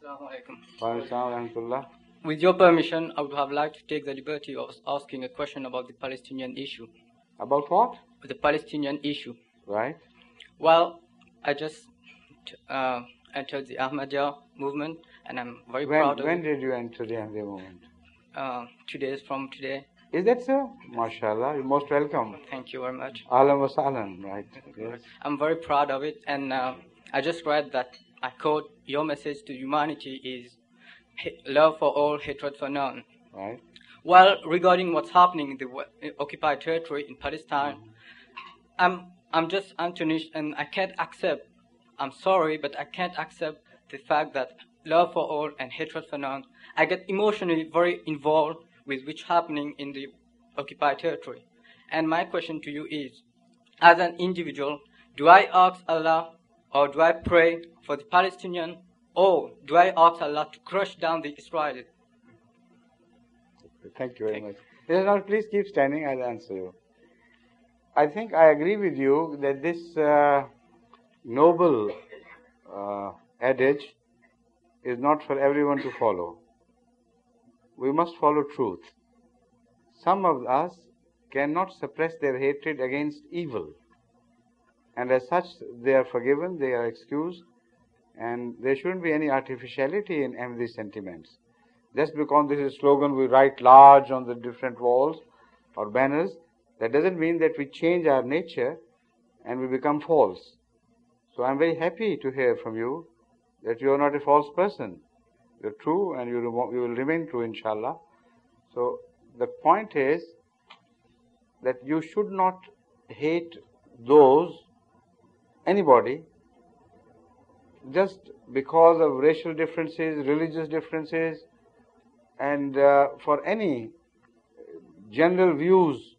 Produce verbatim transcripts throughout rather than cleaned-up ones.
Assalamu alaikum. Wa alaikum assalam wa rahmatullah. With your permission, I would have liked to take the liberty of asking a question about the Palestinian issue. About what? The Palestinian issue. Right. Well, I just uh, entered the Ahmadiyya movement, and I'm very When, proud of when it. did you enter the Ahmadiyya movement? Uh, two days from today. Is that so? MashaAllah, you're most welcome. Thank you very much. Ahlan wa sahlan, right? Yes. I'm very proud of it, and uh, I just read that, I quote, your message to humanity is ha- love for all, hatred for none. Right. Well, regarding what's happening in the wa- in occupied territory in Palestine, I'm I'm just unfinished, and I can't accept. I'm sorry, but I can't accept the fact that love for all and hatred for none. I get emotionally very involved with what's happening in the occupied territory, and my question to you is, as an individual, do I ask Allah or do I pray for the Palestinian, or do I ask Allah to crush down the Israelis? Thank you very Thank much. Yes, now please keep standing, I'll answer you. I think I agree with you that this uh, noble uh, adage is not for everyone to follow. We must follow truth. Some of us cannot suppress their hatred against evil, and as such they are forgiven, they are excused, and there shouldn't be any artificiality in Ahmadi sentiments. Just because this is a slogan we write large on the different walls or banners, that doesn't mean that we change our nature and we become false. So I'm very happy to hear from you that you are not a false person. You're true, and you, remo- you will remain true, inshallah. So the point is that you should not hate those, anybody, just because of racial differences, religious differences, and uh, for any general views.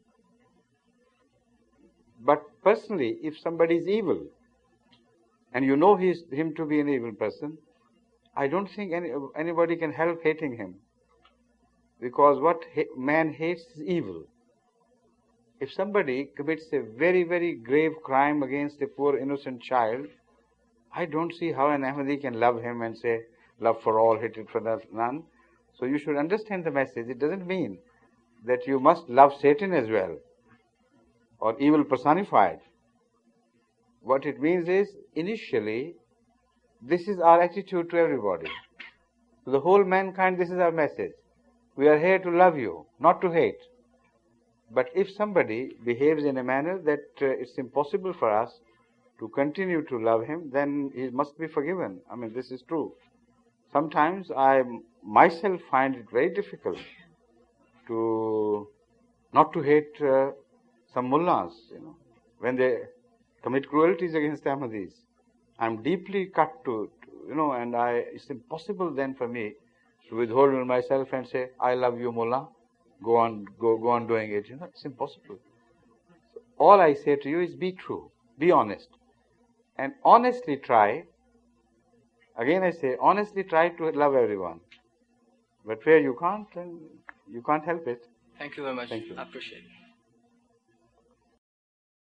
But personally, if somebody is evil, and you know he is, him to be an evil person, I don't think any, anybody can help hating him. Because what ha- man hates is evil. If somebody commits a very, very grave crime against a poor innocent child, I don't see how an Ahmadi can love him and say, love for all, hatred for none. So you should understand the message. It doesn't mean that you must love Satan as well, or evil personified. What it means is, initially, this is our attitude to everybody. To the whole mankind, this is our message. We are here to love you, not to hate. But if somebody behaves in a manner that uh, it's impossible for us to continue to love him, then he must be forgiven. I mean, this is true. Sometimes I myself find it very difficult to not to hate uh, some mullahs, you know, when they commit cruelties against Ahmadis. I'm deeply cut to, to, you know, and I, it's impossible then for me to withhold myself and say, I love you, mullah, go on, go, go on doing it. You know, it's impossible. So all I say to you is be true, be honest, and honestly try. Again, I say, honestly try to love everyone. But where you can't, then you can't help it. Thank you very much. Thank you. I appreciate it.